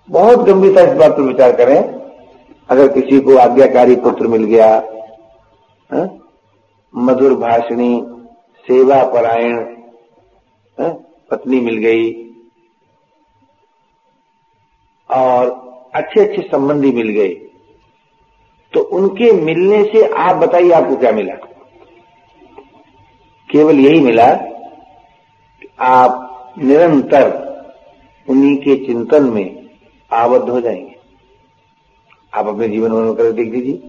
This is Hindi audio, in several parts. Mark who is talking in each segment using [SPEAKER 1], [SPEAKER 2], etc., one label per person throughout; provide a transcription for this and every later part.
[SPEAKER 1] बहुत गंभीरता इस बात पर विचार करें। अगर किसी को आज्ञाकारी पुत्र मिल गया, मधुर भाषणी, सेवा परायण पत्नी मिल गई और अच्छे अच्छे संबंधी मिल गए, तो उनके मिलने से आप बताइए आपको क्या मिला? केवल यही मिला कि आप निरंतर उन्हीं के चिंतन में आबद्ध हो जाएंगे। आप अपने जीवन में कर देख दीजिए,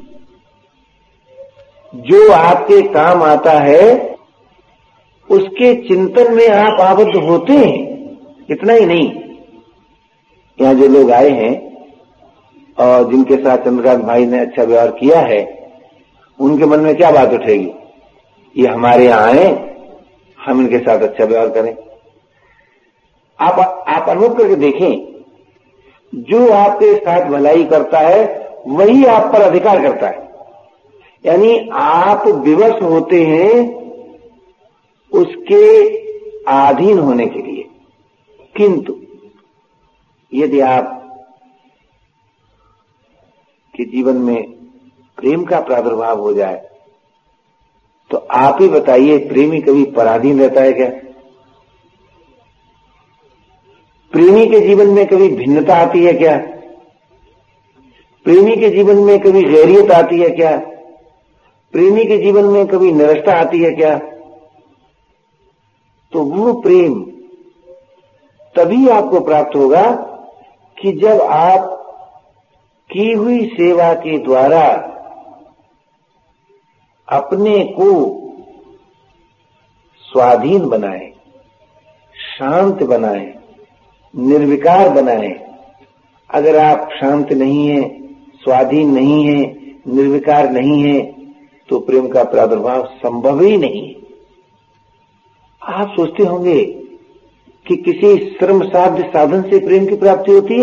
[SPEAKER 1] जो आपके काम आता है उसके चिंतन में आप आबद्ध होते हैं। इतना ही नहीं, यहां जो लोग आए हैं और जिनके साथ चंद्रकांत भाई ने अच्छा व्यवहार किया है, उनके मन में क्या बात उठेगी? ये हमारे यहां आए, हम इनके साथ अच्छा व्यवहार करें। आप अनुभव करके देखें, जो आपके साथ भलाई करता है वही आप पर अधिकार करता है। यानी आप विवश होते हैं उसके अधीन होने के लिए। किंतु यदि आप के जीवन में प्रेम का प्रादुर्भाव हो जाए, तो आप ही बताइए, प्रेमी कभी पराधीन रहता है क्या? प्रेमी के जीवन में कभी भिन्नता आती है क्या? प्रेमी के जीवन में कभी गैरियत आती है क्या? प्रेमी के जीवन में कभी निरस्ता आती है क्या? तो वो प्रेम तभी आपको प्राप्त होगा कि जब आप की हुई सेवा के द्वारा अपने को स्वाधीन बनाए, शांत बनाए, निर्विकार बनाए। अगर आप शांत नहीं हैं, स्वाधीन नहीं हैं, निर्विकार नहीं हैं, तो प्रेम का प्रादुर्भाव संभव ही नहीं है। आप सोचते होंगे कि किसी श्रम साध्य साधन से प्रेम की प्राप्ति होती है?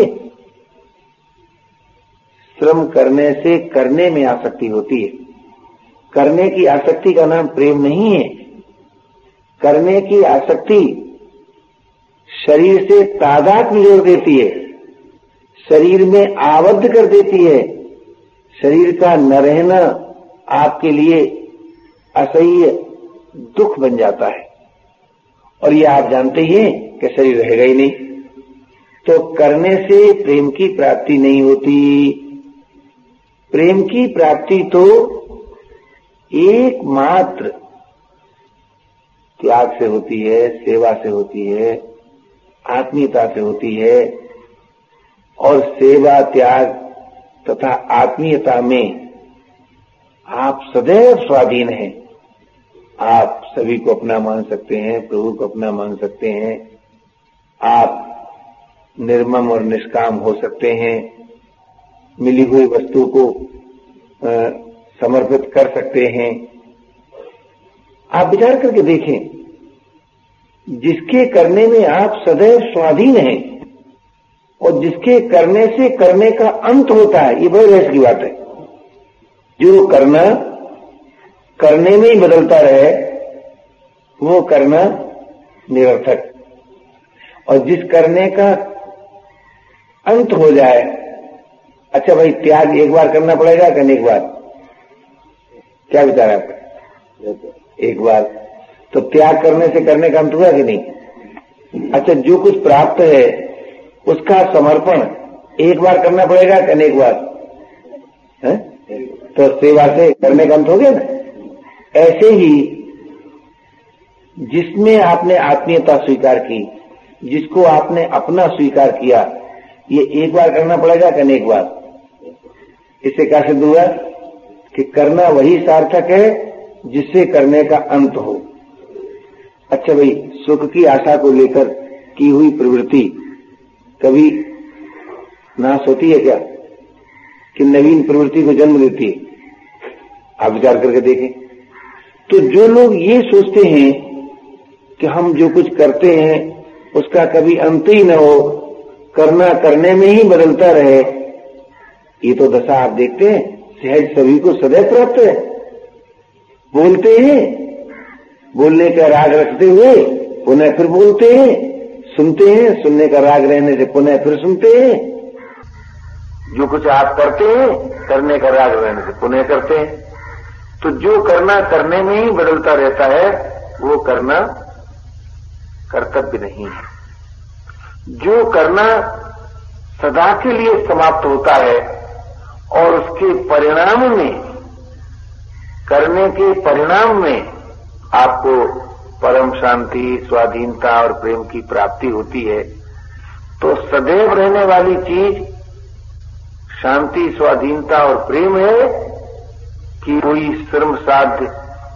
[SPEAKER 1] श्रम करने से करने में आसक्ति होती है। करने की आसक्ति का नाम प्रेम नहीं है। करने की आसक्ति शरीर से तादात्म्य जोड़ देती है, शरीर में आबद्ध कर देती है। शरीर का न रहना आपके लिए असह्य दुख बन जाता है, और ये आप जानते ही हैं कि शरीर रहेगा ही नहीं। तो करने से प्रेम की प्राप्ति नहीं होती। प्रेम की प्राप्ति तो एकमात्र त्याग से होती है, सेवा से होती है, आत्मीयता से होती है। और सेवा, त्याग तथा आत्मीयता में आप सदैव स्वाधीन हैं। आप सभी को अपना मान सकते हैं, प्रभु को अपना मान सकते हैं। आप निर्मम और निष्काम हो सकते हैं, मिली हुई वस्तु को समर्पित कर सकते हैं। आप विचार करके देखें, जिसके करने में आप सदैव स्वाधीन हैं और जिसके करने से करने का अंत होता है, ये बड़े रहस्य की बात है। जो करना करने में ही बदलता रहे, वो करना निरर्थक। और जिस करने का अंत हो जाए, अच्छा भाई त्याग एक बार करना पड़ेगा कि अनेक बार? क्या विचार है आपका? एक बार। तो त्याग करने से करने का अंत हुआ कि नहीं? अच्छा, जो कुछ प्राप्त है उसका समर्पण एक बार करना पड़ेगा कि अनेक बार? है? तो सेवा से करने का अंत हो गया ना। ऐसे ही जिसमें आपने आत्मीयता स्वीकार की, जिसको आपने अपना स्वीकार किया, ये एक बार करना पड़ेगा कि अनेक बार? इससे क्या सिद्ध हुआ कि करना वही सार्थक है जिससे करने का अंत हो। अच्छा भाई, सुख की आशा को लेकर की हुई प्रवृत्ति कभी नाश होती है क्या? कि नवीन प्रवृत्ति को जन्म देती है? आप विचार करके देखें। तो जो लोग ये सोचते हैं कि हम जो कुछ करते हैं उसका कभी अंत ही न हो, करना करने में ही बदलता रहे, ये तो दशा आप देखते हैं सहज सभी को सदैव प्राप्त है। बोलते हैं, बोलने का राग रखते हुए पुनः फिर बोलते हैं, सुनते हैं, सुनने का राग रहने से पुनः फिर सुनते हैं, जो कुछ आप करते हैं करने का राग रहने से पुण्य करते हैं। तो जो करना करने में ही बदलता रहता है वो करना कर्तव्य नहीं है। जो करना सदा के लिए समाप्त होता है और उसके परिणाम में, करने के परिणाम में आपको परम शांति, स्वाधीनता और प्रेम की प्राप्ति होती है, तो सदैव रहने वाली चीज शांति, स्वाधीनता और प्रेम है कि कोई श्रम साध्य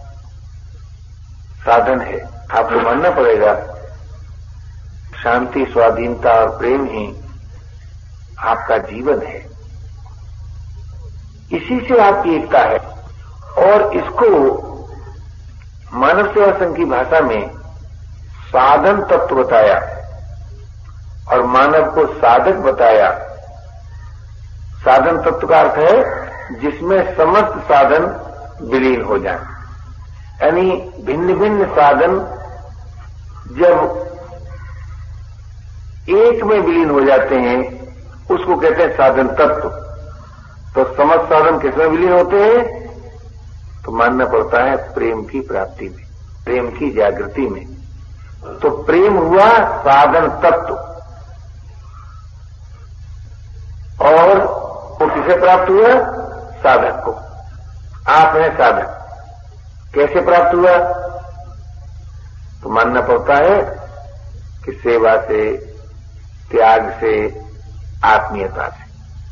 [SPEAKER 1] साधन है। आपको मानना पड़ेगा शांति, स्वाधीनता और प्रेम ही आपका जीवन है, इसी से आपकी एकता है। और इसको मानव सेवा संघ की भाषा में साधन तत्व बताया और मानव को साधक बताया। साधन तत्व का अर्थ है जिसमें समस्त साधन विलीन हो जाए, यानी भिन्न भिन्न साधन जब एक में विलीन हो जाते हैं उसको कहते हैं साधन तत्व। तो समस्त साधन किसमें विलीन होते हैं? तो मानना पड़ता है प्रेम की प्राप्ति में, प्रेम की जागृति में। तो प्रेम हुआ साधन तत्व। और वो किसे प्राप्त हुआ? साधक को। आप हैं साधक। कैसे प्राप्त हुआ? तो मानना पड़ता है कि सेवा से, त्याग से, आत्मीयता से।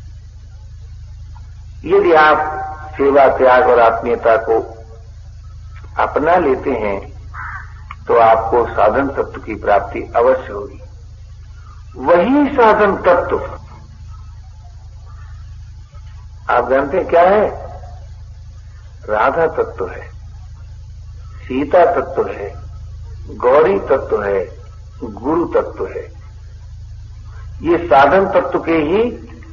[SPEAKER 1] यदि आप सेवा, त्याग और आत्मीयता को अपना लेते हैं तो आपको साधन तत्व की प्राप्ति अवश्य होगी। वही साधन तत्व आप जानते हैं क्या है? राधा तत्व है, सीता तत्व है, गौरी तत्व है, गुरु तत्व है। ये साधन तत्व के ही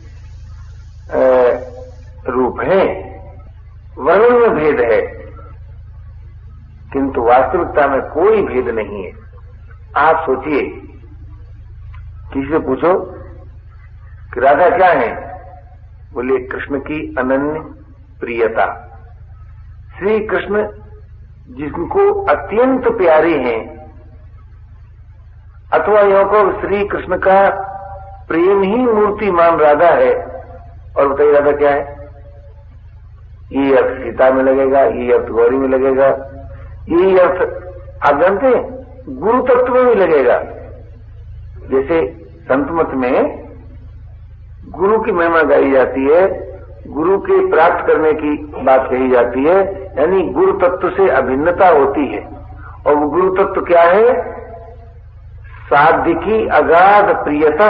[SPEAKER 1] रूप हैं। वर्णन में भेद है किंतु वास्तविकता में कोई भेद नहीं है। आप सोचिए, किसी से पूछो कि राधा क्या है? बोले कृष्ण की अनन्य प्रियता। श्री कृष्ण जिनको अत्यंत प्यारे हैं, अथवा यह को श्री कृष्ण का प्रेम ही मूर्तिमान राधा है। और बताइए राधा क्या है? ये अर्थ सीता में लगेगा, ये अर्थ गौरी में लगेगा, यही अर्थ आप जानते हैं गुरु तत्व में भी लगेगा। जैसे संत मत में गुरु की महिमा गाई जाती है, गुरु के प्राप्त करने की बात कही जाती है, यानी गुरु तत्व से अभिन्नता होती है। और वो गुरु तत्व क्या है? साध्य की अगाध प्रियता।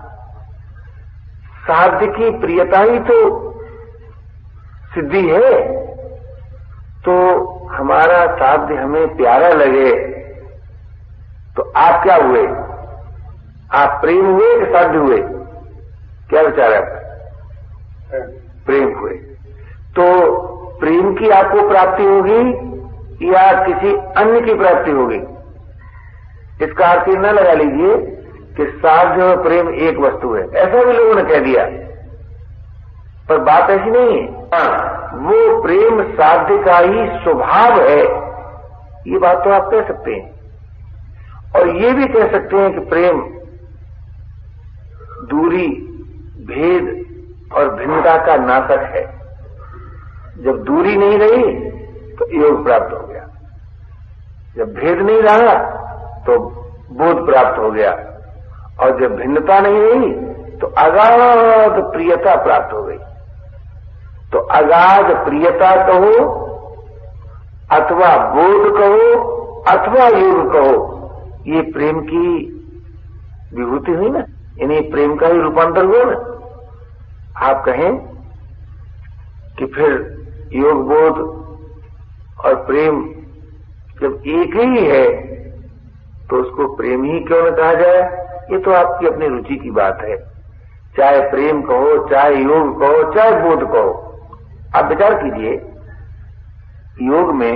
[SPEAKER 1] साध्य की प्रियता ही तो सिद्धि है। तो हमारा साध्य हमें प्यारा लगे तो आप क्या हुए? आप प्रेम हुए कि साध्य हुए? क्या विचार है आपका? प्रेम हुए। तो प्रेम की आपको प्राप्ति होगी या किसी अन्य की प्राप्ति होगी? इसका अर्थ न लगा लीजिए कि साध्य और प्रेम एक वस्तु है, ऐसा भी लोगों ने कह दिया, पर बात ऐसी नहीं है। हाँ, वो प्रेम साध्य का ही स्वभाव है, ये बात तो आप कह सकते हैं। और ये भी कह सकते हैं कि प्रेम दूरी, भेद और भिन्नता का नाशक है। जब दूरी नहीं रही तो योग प्राप्त हो गया, जब भेद नहीं रहा तो बोध प्राप्त हो गया, और जब भिन्नता नहीं रही तो अगाध प्रियता प्राप्त हो गई। तो अगाध प्रियता कहो अथवा बोध कहो अथवा योग कहो, ये प्रेम की विभूति हुई ना, यानी प्रेम का ही रूपांतर हुआ ना। आप कहें कि फिर योग, बोध और प्रेम जब एक ही है तो उसको प्रेम ही क्यों न कहा जाए? ये तो आपकी अपनी रुचि की बात है। चाहे प्रेम कहो, चाहे योग कहो, चाहे बोध कहो। आप विचार कीजिए, योग में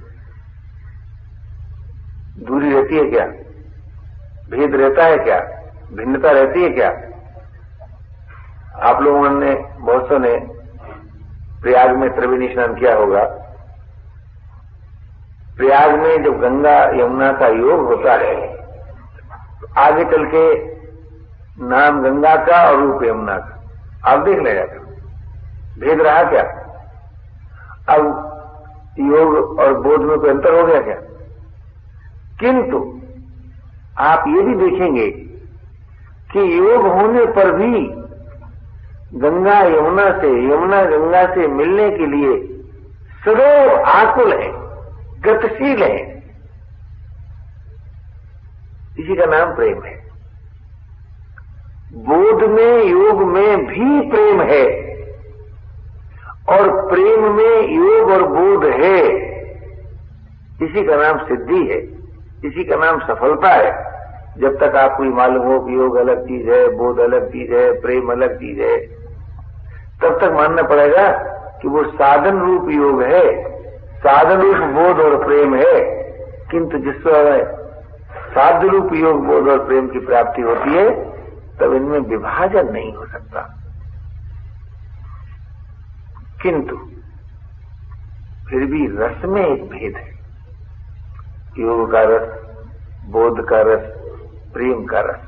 [SPEAKER 1] दूरी रहती है क्या? भेद रहता है क्या? भिन्नता रहती है क्या? आप लोगों ने, बहुत सौ ने प्रयाग में त्रिवेणी स्नान किया होगा। प्रयाग में जब गंगा यमुना का योग होता है तो आगे चल के नाम गंगा का और रूप यमुना का आप देख लेगा, भेद रहा क्या? अब योग और बोध में कोई अंतर हो गया क्या? किंतु आप ये भी देखेंगे कि योग होने पर भी गंगा यमुना से, यमुना गंगा से मिलने के लिए सदैव आकुल है, गतिशील है। इसी का नाम प्रेम है। बोध में, योग में भी प्रेम है और प्रेम में योग और बोध है। इसी का नाम सिद्धि है, इसी का नाम सफलता है। जब तक आपको मालूम हो कि योग अलग चीज है, बोध अलग चीज है, प्रेम अलग चीज है, तब तक मानना पड़ेगा कि वो साधन रूप योग है, साधन रूप बोध और प्रेम है। किंतु जिस समय साध्य रूप योग, बोध और प्रेम की प्राप्ति होती है तब इनमें विभाजन नहीं हो सकता। किंतु फिर भी रस में एक भेद है। योग का रस, बोध का रस, प्रेम का रस।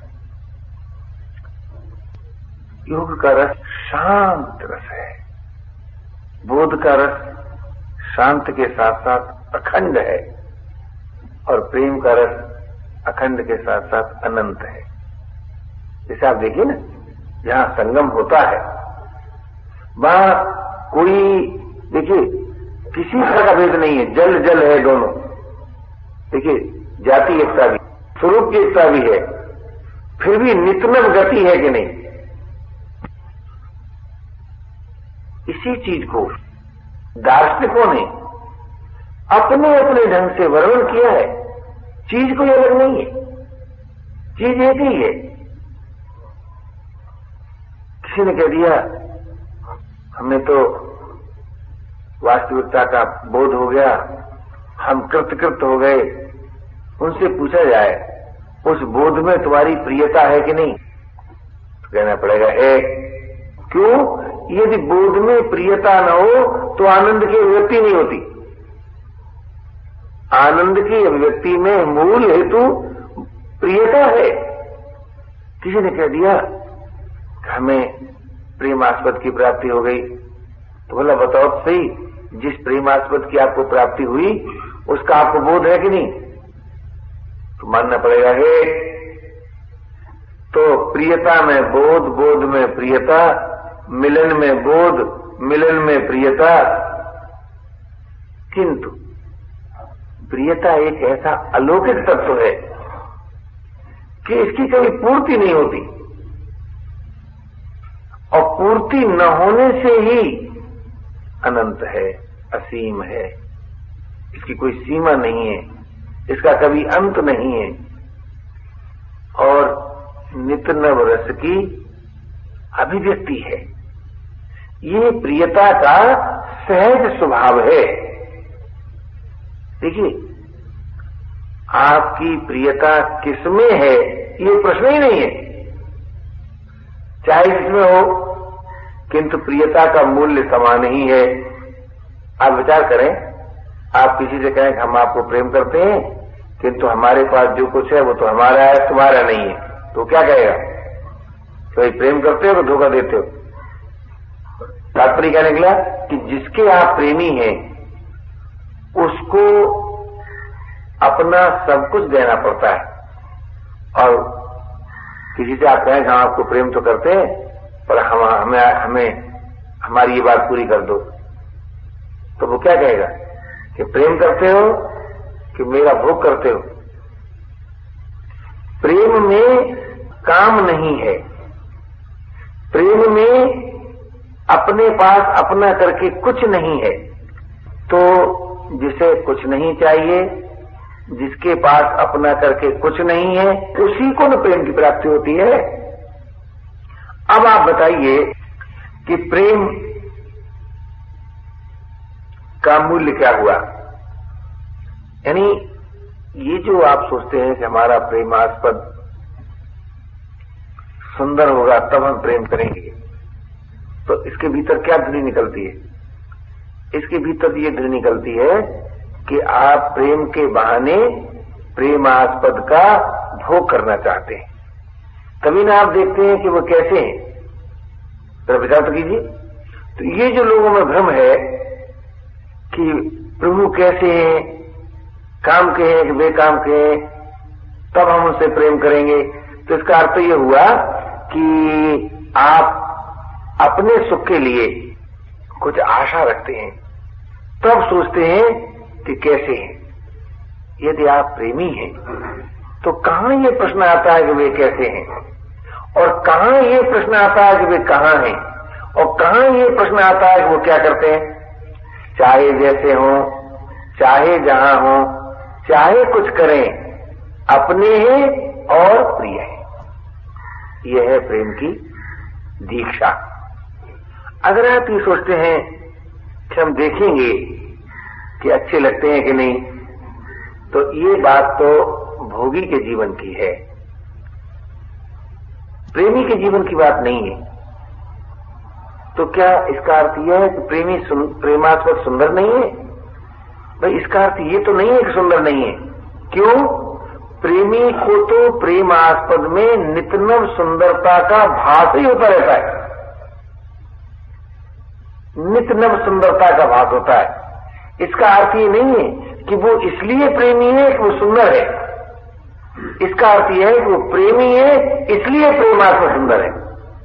[SPEAKER 1] योग का रस शांत रस है, बोध का रस शांत के साथ साथ अखंड है और प्रेम का रस अखंड के साथ साथ अनंत है। जैसे आप देखिए ना, जहां संगम होता है वहां कोई, देखिए किसी तरह का भेद नहीं है, जल जल है दोनों। देखिए जाति एकता भी, स्वरूप की एकता भी है, फिर भी नितनव गति है कि नहीं। इसी चीज को दार्शनिकों ने अपने अपने ढंग से वर्णन किया है। चीज कोई अलग नहीं है, चीज एक ही है। किसी ने कह दिया हमें तो वास्तविकता का बोध हो गया, हम कृतकृत हो गए। उनसे पूछा जाए उस बोध में तुम्हारी प्रियता है कि नहीं, तो कहना पड़ेगा है। क्यों? यदि बोध में प्रियता न हो तो आनंद की अभिव्यक्ति नहीं होती। आनंद की अभिव्यक्ति में मूल हेतु प्रियता है। किसी ने कह दिया हमें प्रेमास्पद की प्राप्ति हो गई, तो बोला बताओ तो सही, जिस प्रेमास्पद की आपको प्राप्ति हुई उसका आपको बोध है कि नहीं, तो मानना पड़ेगा है। तो प्रियता में बोध, बोध में प्रियता, मिलन में बोध, मिलन में प्रियता। किंतु प्रियता एक ऐसा अलौकिक तत्व है कि इसकी कभी पूर्ति नहीं होती और पूर्ति न होने से ही अनंत है, असीम है। इसकी कोई सीमा नहीं है, इसका कभी अंत नहीं है और नित नव रस की अभिव्यक्ति है। ये प्रियता का सहज स्वभाव है। देखिए आपकी प्रियता किसमें है ये प्रश्न ही नहीं है, चाहे जिसमें हो, किंतु प्रियता का मूल्य समान ही है। आप विचार करें, आप किसी से कहें कि हम आपको प्रेम करते हैं किंतु हमारे पास जो कुछ है वो तो हमारा है, तुम्हारा नहीं है, तो क्या कहेगा? तो प्रेम करते हो तो धोखा देते हो। तात्पर्य क्या निकला कि जिसके आप प्रेमी हैं उसको अपना सब कुछ देना पड़ता है। और किसी से आप कहें कि हम आपको प्रेम तो करते हैं पर हमें हमारी ये बात पूरी कर दो, तो वो क्या कहेगा कि प्रेम करते हो कि मेरा भोग करते हो। प्रेम में काम नहीं है, प्रेम में अपने पास अपना करके कुछ नहीं है। तो जिसे कुछ नहीं चाहिए, जिसके पास अपना करके कुछ नहीं है, उसी को न प्रेम की प्राप्ति होती है। अब आप बताइए कि प्रेम का मूल्य क्या हुआ? यानी ये जो आप सोचते हैं कि हमारा प्रेमास्पद सुंदर होगा तब हम प्रेम करेंगे, तो इसके भीतर क्या ध्वनि निकलती है? इसके भीतर ये ध्वनि निकलती है कि आप प्रेम के बहाने प्रेमास्पद का भोग करना चाहते हैं। तभी ना आप देखते हैं कि वो कैसे हैं। तो विचार तो कीजिए। तो ये जो लोगों में भ्रम है कि प्रभु कैसे हैं, काम के हैं कि बेकाम के हैं, तब हम उससे प्रेम करेंगे, तो इसका अर्थ ये हुआ कि आप अपने सुख के लिए कुछ आशा रखते हैं, तब सोचते हैं कि कैसे हैं। यदि आप प्रेमी हैं तो कहां ये प्रश्न आता है कि वे कैसे हैं, और कहां ये प्रश्न आता है कि वे कहां हैं, और कहां ये प्रश्न आता है कि वो क्या करते हैं। चाहे जैसे हो, चाहे जहां हो, चाहे कुछ करें, अपने हैं और प्रिय हैं। यह है प्रेम की दीक्षा। अगर आप ये सोचते हैं कि हम देखेंगे कि अच्छे लगते हैं कि नहीं, तो ये बात तो भोगी के जीवन की है, प्रेमी के जीवन की बात नहीं है। तो क्या इसका अर्थ यह है कि प्रेमास्पद सुंदर नहीं है? भाई इसका अर्थ ये तो नहीं है कि सुंदर नहीं है। क्यों? प्रेमी को तो प्रेमास्पद में नित्यनव सुंदरता का भास ही होता रहता है, नित्यनव सुंदरता का भास होता है। इसका अर्थ ये नहीं है कि वो इसलिए प्रेमी है कि वो सुंदर है। इसका अर्थ यह है कि वो प्रेमी है इसलिए प्रेमास्पद सुंदर है।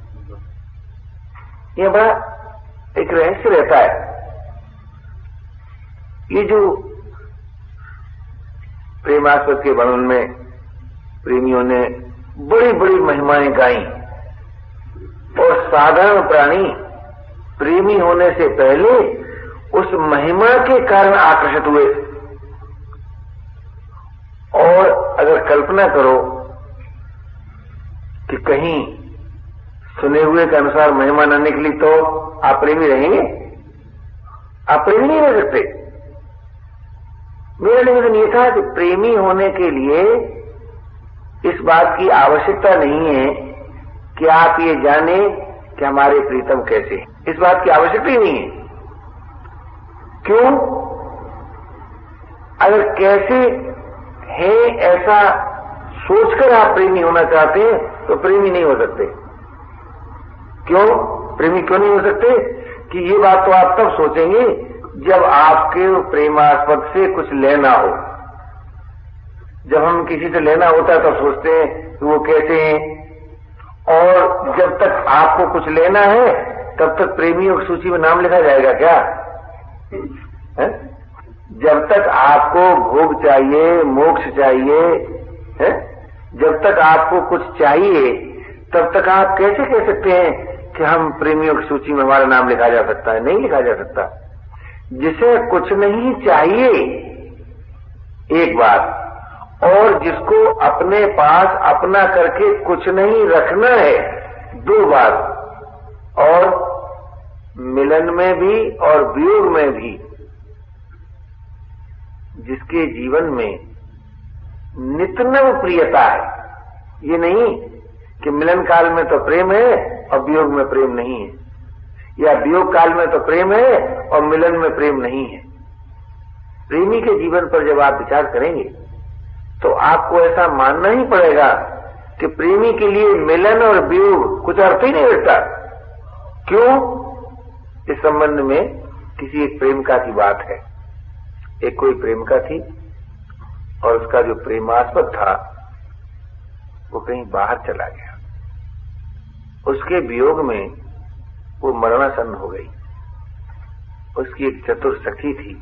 [SPEAKER 1] यह बड़ा एक रहस्य रहता है। ये जो प्रेमास्पद के वर्णन में प्रेमियों ने बड़ी बड़ी महिमाएं गाई, और साधारण प्राणी प्रेमी होने से पहले उस महिमा के कारण आकर्षित हुए। और अगर कल्पना करो कि कहीं सुने हुए के अनुसार महिमा न निकली तो आप प्रेमी रहेंगे? आप प्रेमी नहीं रह सकते। मेरा निवेदन यह था कि प्रेमी होने के लिए इस बात की आवश्यकता नहीं है कि आप ये जाने कि हमारे प्रीतम कैसे हैं। इस बात की आवश्यकता ही नहीं है। क्यों? अगर कैसे है ऐसा सोचकर आप प्रेमी होना चाहते हैं तो प्रेमी नहीं हो सकते। क्यों प्रेमी क्यों नहीं हो सकते? कि ये बात तो आप तब सोचेंगे जब आपके प्रेमास्पद से कुछ लेना हो। जब हम किसी से लेना होता है तो सोचते हैं कि वो कैसे हैं, और जब तक आपको कुछ लेना है तब तक प्रेमियों की सूची में नाम लिखा जाएगा क्या? है? जब तक आपको भोग चाहिए, मोक्ष चाहिए, है? जब तक आपको कुछ चाहिए तब तक आप कैसे कह सकते हैं कि हम प्रेमियों की सूची में हमारा नाम लिखा जा सकता है? नहीं लिखा जा सकता। जिसे कुछ नहीं चाहिए एक बात, और जिसको अपने पास अपना करके कुछ नहीं रखना है दो बात। और मिलन में भी और वियोग में भी जिसके जीवन में नित्यनव प्रियता है, ये नहीं कि मिलन काल में तो प्रेम है और वियोग में प्रेम नहीं है, या वियोग काल में तो प्रेम है और मिलन में प्रेम नहीं है। प्रेमी के जीवन पर जब आप विचार करेंगे तो आपको ऐसा मानना ही पड़ेगा कि प्रेमी के लिए मिलन और वियोग कुछ अर्थ ही नहीं रखता। क्यों? इस संबंध में किसी एक प्रेमिका की बात है। एक कोई प्रेमिका थी और उसका जो प्रेमास्पद था वो कहीं बाहर चला गया। उसके वियोग में वो मरणासन्न हो गई। उसकी एक चतुर सखी थी,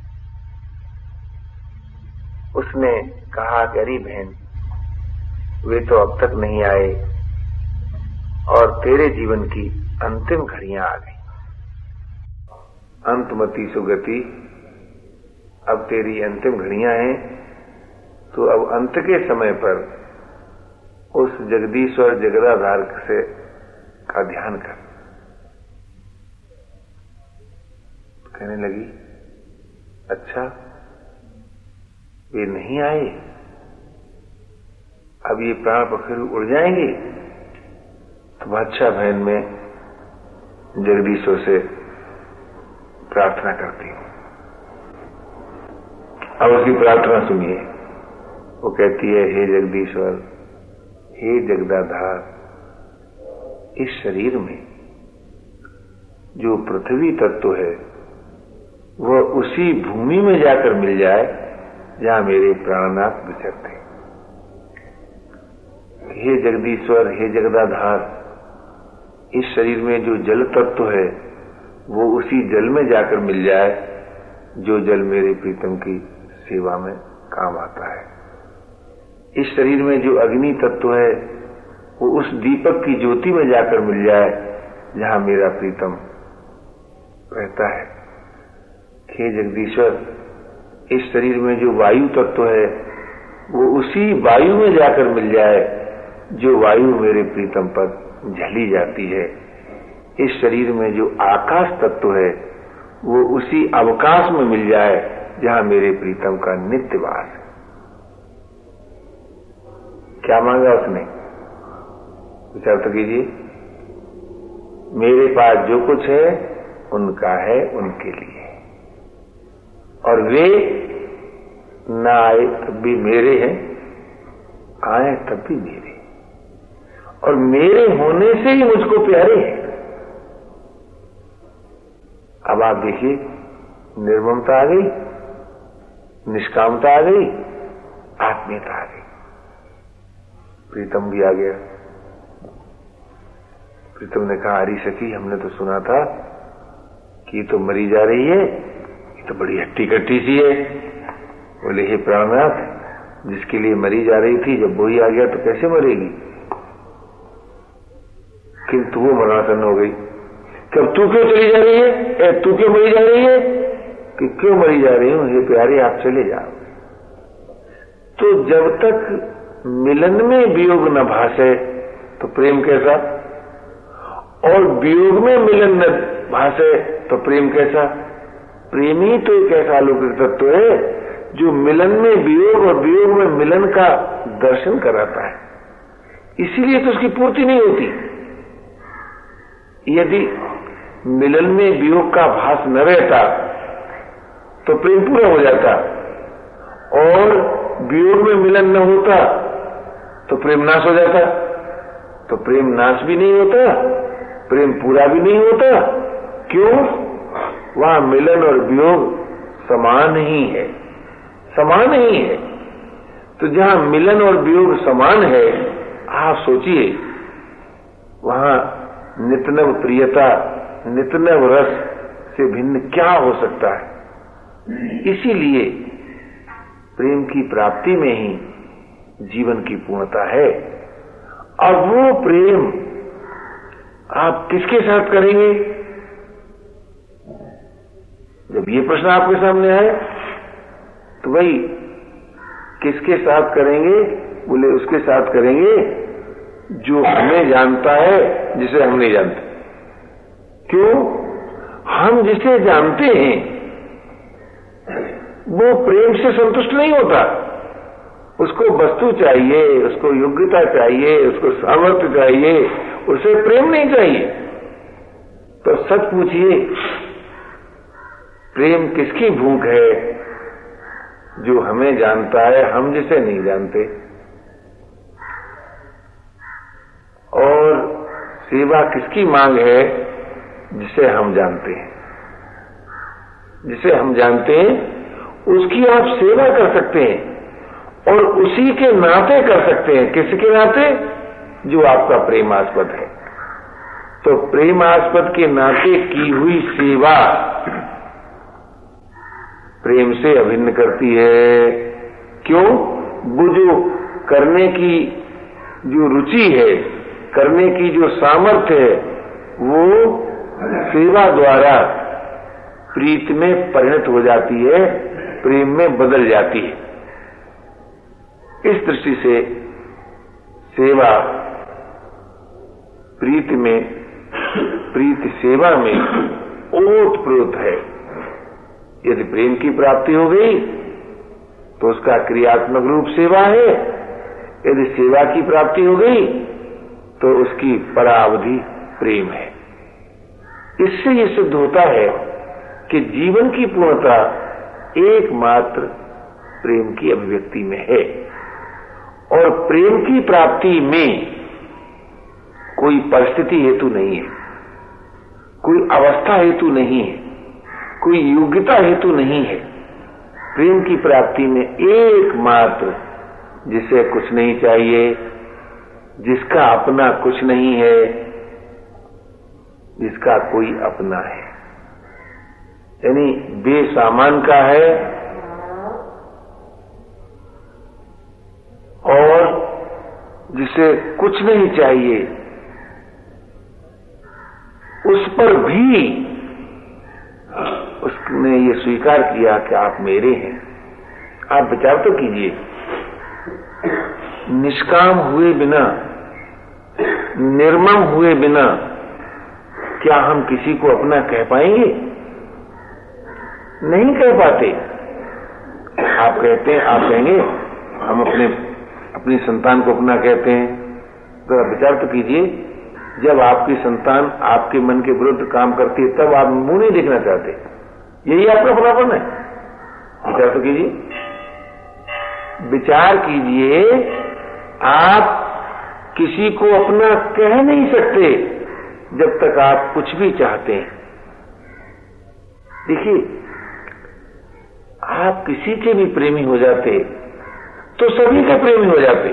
[SPEAKER 1] उसने कहा कि अरे बहन, वे तो अब तक नहीं आए और तेरे जीवन की अंतिम घड़ियां आ गई। अंतमति सुगति, अब तेरी अंतिम घड़ियां हैं, तो अब अंत के समय पर उस जगदीश्वर जगदाधार से का ध्यान कर। कहने लगी, अच्छा वे नहीं आए, अब ये प्राण पखेरु उड़ जाएंगे? तो बादशाह बहन में जगदीश्वर से प्रार्थना करती हूं। अब उसकी प्रार्थना सुनिए। वो कहती है, हे जगदीश्वर, हे जगदाधार, इस शरीर में जो पृथ्वी तत्व है वह उसी भूमि में जाकर मिल जाए जहां मेरे प्राणनाथ विचरते। हे जगदीश्वर, हे जगदाधार, इस शरीर में जो जल तत्व है वो उसी जल में जाकर मिल जाए जो जल मेरे प्रीतम की सेवा में काम आता है। इस शरीर में जो अग्नि तत्व है वो उस दीपक की ज्योति में जाकर मिल जाए जहां मेरा प्रीतम रहता है। हे जगदीश्वर, इस शरीर में जो वायु तत्व है वो उसी वायु में जाकर मिल जाए जो वायु मेरे प्रीतम पर झली जाती है। इस शरीर में जो आकाश तत्व है वो उसी अवकाश में मिल जाए जहां मेरे प्रीतम का नित्य वास है। क्या मांगा उसने? विचार तो कीजिए। मेरे पास जो कुछ है उनका है उनके लिए, और वे ना आए तब भी मेरे हैं, आए तब भी मेरे, और मेरे होने से ही मुझको प्यारे हैं। अब आप देखिए, निर्ममता आ गई, निष्कामता आ गई, आत्मीयता आ गई। प्रीतम भी आ गया। प्रीतम ने कहा, हरी सखी, हमने तो सुना था कि तो मरी जा रही है, ये तो बड़ी हट्टी कट्टी सी है। बोले, हे प्राणनाथ, जिसके लिए मरी जा रही थी जब वही आ गया तो कैसे मरेगी? किंतु वो मरणासन हो गई। कब तू क्यों चली जा रही है? तू क्यों मरी जा रही है? कि क्यों मरी जा रही हूं? हे प्यारे, आप चले जाओ। तो जब तक मिलन में वियोग न भासे तो प्रेम कैसा, और वियोग में मिलन न भासे तो प्रेम कैसा? प्रेम ही तो एक ऐसा अलौकिक तत्व है जो मिलन में वियोग और वियोग में मिलन का दर्शन कराता है। इसीलिए तो उसकी पूर्ति नहीं होती। यदि मिलन में वियोग का भास न रहता तो प्रेम पूरा हो जाता, और वियोग में मिलन न होता तो प्रेम नाश हो जाता। तो प्रेम नाश भी नहीं होता, प्रेम पूरा भी नहीं होता। क्यों? वहां मिलन और वियोग समान ही है, समान ही है। तो जहां मिलन और वियोग समान है, आप सोचिए वहां नितनव प्रियता, नितनव रस से भिन्न क्या हो सकता है? इसीलिए प्रेम की प्राप्ति में ही जीवन की पूर्णता है। अब वो प्रेम आप किसके साथ करेंगे? जब ये प्रश्न आपके सामने आए तो भाई किसके साथ करेंगे? बोले, उसके साथ करेंगे जो हमें जानता है, जिसे हम नहीं जानते। क्यों? हम जिसे जानते हैं वो प्रेम से संतुष्ट नहीं होता। उसको वस्तु चाहिए, उसको योग्यता चाहिए, उसको सामर्थ्य चाहिए, उसे प्रेम नहीं चाहिए। तो सच पूछिए, प्रेम किसकी भूख है? जो हमें जानता है, हम जिसे नहीं जानते। और सेवा किसकी मांग है? जिसे हम जानते हैं। जिसे हम जानते हैं उसकी आप सेवा कर सकते हैं, और उसी के नाते कर सकते हैं। किसके नाते? जो आपका प्रेमास्पद है। तो प्रेमास्पद के नाते की हुई सेवा प्रेम से अभिन्न करती है। क्यों? वो जो करने की जो रुचि है, करने की जो सामर्थ्य है, वो सेवा द्वारा प्रीति में परिणत हो जाती है, प्रेम में बदल जाती है। इस दृष्टि से सेवा प्रीति में, प्रीति सेवा में ओतप्रोत है। यदि प्रेम की प्राप्ति हो गई तो उसका क्रियात्मक रूप सेवा है। यदि सेवा की प्राप्ति हो गई तो उसकी परावधि प्रेम है। इससे ये सिद्ध होता है कि जीवन की पूर्णता एकमात्र प्रेम की अभिव्यक्ति में है, और प्रेम की प्राप्ति में कोई परिस्थिति हेतु नहीं है, कोई अवस्था हेतु नहीं है, कोई योग्यता हेतु नहीं है। प्रेम की प्राप्ति में एकमात्र जिसे कुछ नहीं चाहिए, जिसका अपना कुछ नहीं है, जिसका कोई अपना है, यानी बेसामान का है और जिसे कुछ नहीं चाहिए, उस पर भी उसने ये स्वीकार किया कि आप मेरे हैं। आप विचार तो कीजिए, निष्काम हुए बिना, निर्मम हुए बिना क्या हम किसी को अपना कह पाएंगे? नहीं कह पाते। आप कहते हैं, आप कहेंगे हम अपनी संतान को अपना कहते हैं, तो आप विचार तो कीजिए, जब आपकी संतान आपके मन के विरुद्ध काम करती है तब आप मुंह नहीं देखना चाहते, यही आपका अपनापन है। विचार तो कीजिए, विचार कीजिए, आप किसी को अपना कह नहीं सकते जब तक आप कुछ भी चाहते हैं। देखिए, आप किसी के भी प्रेमी हो जाते तो सभी का प्रेमी हो जाते।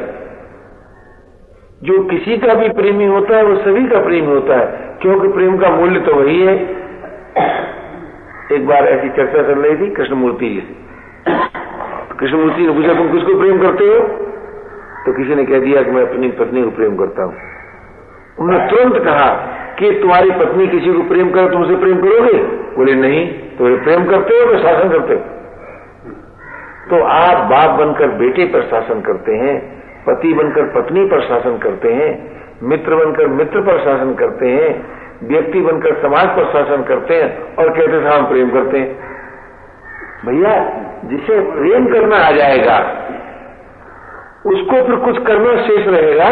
[SPEAKER 1] जो किसी का भी प्रेमी होता है वो सभी का प्रेमी होता है, क्योंकि प्रेम का मूल्य तो वही है। एक बार ऐसी चर्चा चल रही थी कृष्णमूर्ति जी से। कृष्णमूर्ति ने पूछा, तुम किसको प्रेम करते हो? तो किसी ने कह दिया कि मैं अपनी पत्नी को प्रेम करता हूं। उन्होंने तुरंत कहा कि तुम्हारी पत्नी किसी को प्रेम करे, तुम उसे प्रेम करोगे? बोले नहीं। तो प्रेम करते हो, तो शासन करते हो। तो आप बाप बनकर बेटे पर शासन करते हैं, पति बनकर पत्नी पर शासन करते हैं, मित्र बनकर मित्र पर शासन करते हैं, व्यक्ति बनकर समाज पर शासन करते हैं, और कहते हैं हम प्रेम करते हैं। भैया, जिसे प्रेम करना आ जाएगा उसको फिर कुछ करना शेष रहेगा।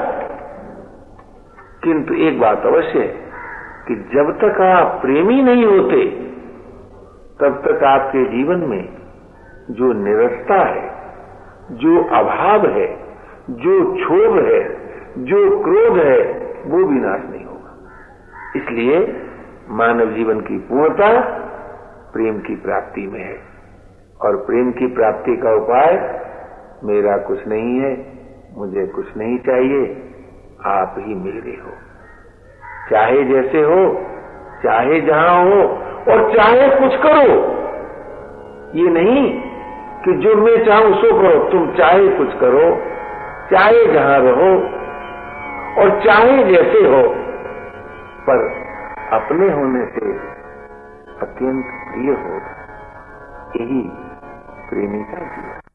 [SPEAKER 1] किंतु एक बात अवश्य है कि जब तक आप प्रेमी नहीं होते तब तक आपके जीवन में जो निरसता है, जो अभाव है, जो क्षोभ है, जो क्रोध है, वो भी नाश नहीं होगा। इसलिए मानव जीवन की पूर्णता प्रेम की प्राप्ति में है, और प्रेम की प्राप्ति का उपाय मेरा कुछ नहीं है, मुझे कुछ नहीं चाहिए, आप ही मेरे हो। चाहे जैसे हो, चाहे जहां हो, और चाहे कुछ करो। ये नहीं कि जो मैं चाहूं सो करो, तुम चाहे कुछ करो, चाहे जहां रहो, और चाहे जैसे हो, पर अपने होने से अत्यंत प्रिय हो। यही प्रेमी का जीवन।